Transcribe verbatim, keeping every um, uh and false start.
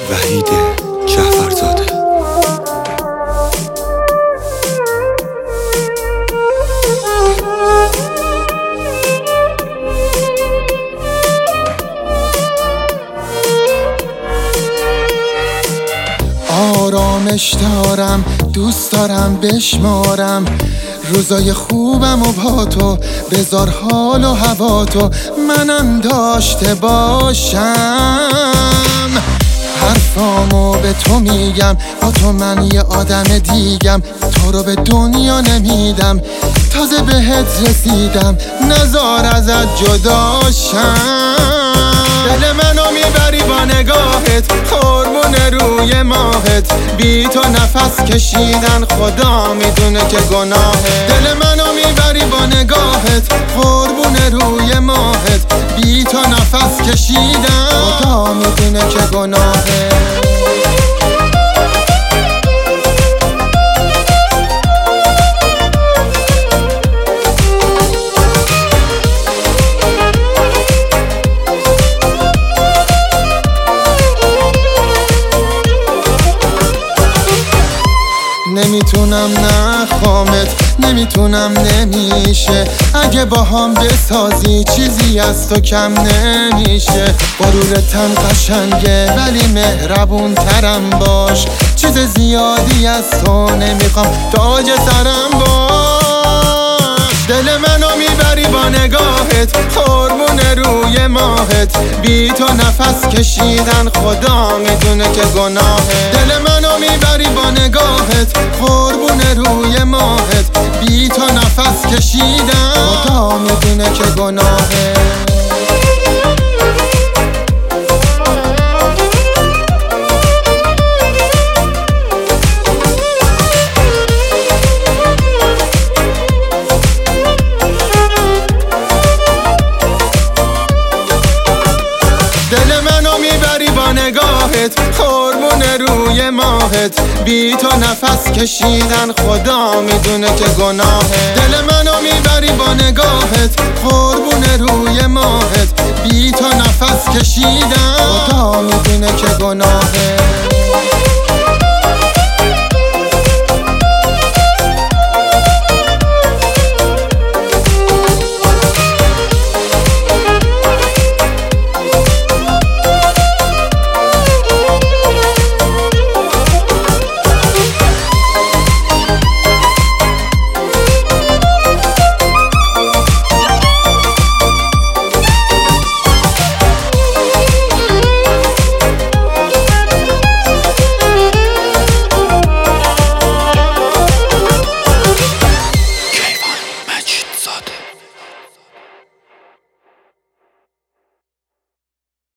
وحید جعفرزاده. آرامش دارم، دوست دارم بشمارم روزای خوبم و با تو، بذار حال و هوا تو منم داشته باشم. حرفامو به تو میگم، با تو من یه آدم دیگم، تو رو به دنیا نمیدم، تازه بهت رسیدم، نزار ازت جداشم. دل منو میبری با نگاهت، قربون روی ماهت، بی تو نفس کشیدن خدا میدونه که گناهه. دل منو میبری با نگاهت، قربون روی ماهت، بی تو نفس کشیدن خدا میدونه که گناهه. نمیتونم نخوامت، نمیتونم نمیشه، اگه با هم بسازی چیزی از تو کم نمیشه. غرورتم قشنگه ولی مهربون ترم باش، چیز زیادی از تو نمیخوام، تاج سرم باش. دل منو میبری با نگاهت، قربون روی ماهت، بی تو نفس کشیدن خدا میدونه که گناهه. دل منو میبری با نگاهت، قربون روی ماهت، بی تو نفس کشیدن خدا میدونه که گناهه. دل منو میبری با نگاهت، قربون روی ماهت، بی تو نفس کشیدن خدا میدونه که گناهه. دل منو میبری با نگاهت، قربون روی ماهت، بی تو نفس کشیدن خدا میدونه که گناهه.